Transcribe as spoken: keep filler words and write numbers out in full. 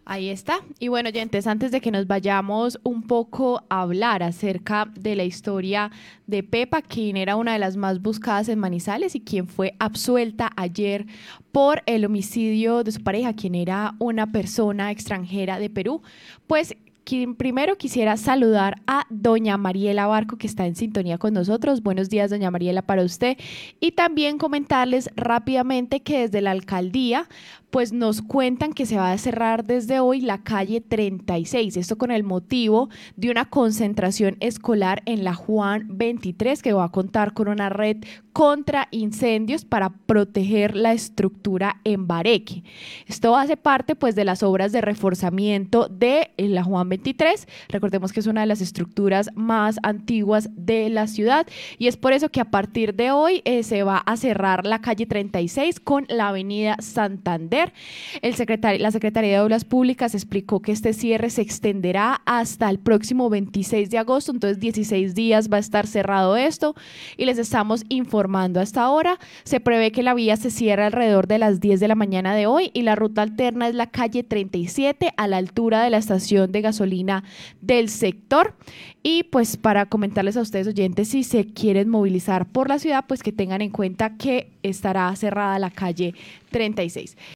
Ahí está. Y bueno, oyentes, antes de que nos vayamos un poco a hablar acerca de la historia de Pepa, quien era una de las más buscadas en Manizales y quien fue absuelta ayer por el homicidio de su pareja, quien era una persona extranjera de Perú, pues quien primero quisiera saludar a doña Mariela Barco, que está en sintonía con nosotros. Buenos días, doña Mariela, para usted. Y también comentarles rápidamente que desde la alcaldía pues nos cuentan que se va a cerrar desde hoy la calle treinta y seis, esto con el motivo de una concentración escolar en la Juan veintitrés, que va a contar con una red contra incendios para proteger la estructura en Bareque. Esto hace parte pues de las obras de reforzamiento de la Juan veintitrés. Recordemos que es una de las estructuras más antiguas de la ciudad y es por eso que a partir de hoy eh, se va a cerrar la calle treinta y seis con la avenida Santander. El secretario, la Secretaría de Obras Públicas explicó que este cierre se extenderá hasta el próximo veintiséis de agosto, entonces dieciséis días va a estar cerrado esto y les estamos informando hasta ahora. Se prevé que la vía se cierre alrededor de las diez de la mañana de hoy y la ruta alterna es la calle treinta y siete a la altura de la estación de gasolina del sector. Y pues para comentarles a ustedes oyentes, si se quieren movilizar por la ciudad, pues que tengan en cuenta que estará cerrada la calle treinta y seis.